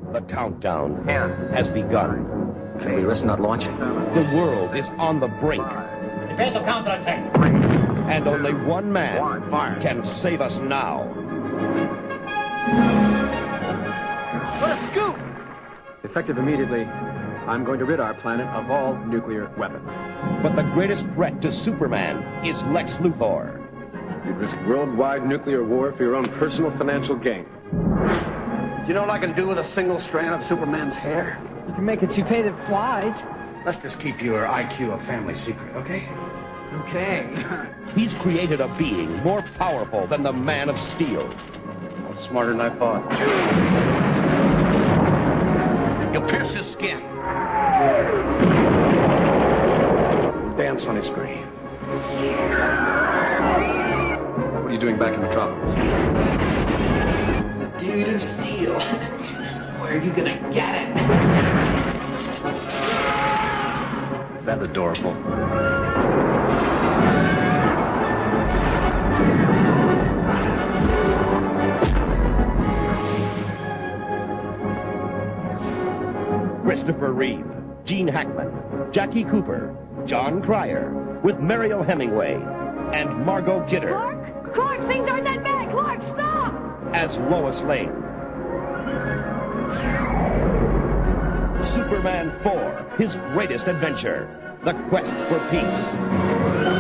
The countdown has begun. Can we risk not launching? The world is on the brink. Prepare to counterattack. And only one man can save us now. What a scoop! Effective immediately, I'm going to rid our planet of all nuclear weapons. But the greatest threat to Superman is Lex Luthor. You'd risk worldwide nuclear war for your own personal financial gain. Do you know what I can do with a single strand of Superman's hair? You can make a toupee that flies. Let's just keep your IQ a family secret, okay? Okay. He's created a being more powerful than the Man of Steel. Well, smarter than I thought. You'll pierce his skin. Dance on his grave. What are you doing back in Metropolis? The dude of steel. Where are you gonna get it? Is that adorable? Christopher Reeve, Gene Hackman, Jackie Cooper, John Cryer, with Mariel Hemingway and Margot Kidder. Clark? Clark, things aren't that bad. Clark, stop! As Lois Lane. Superman 4, his greatest adventure, the quest for peace.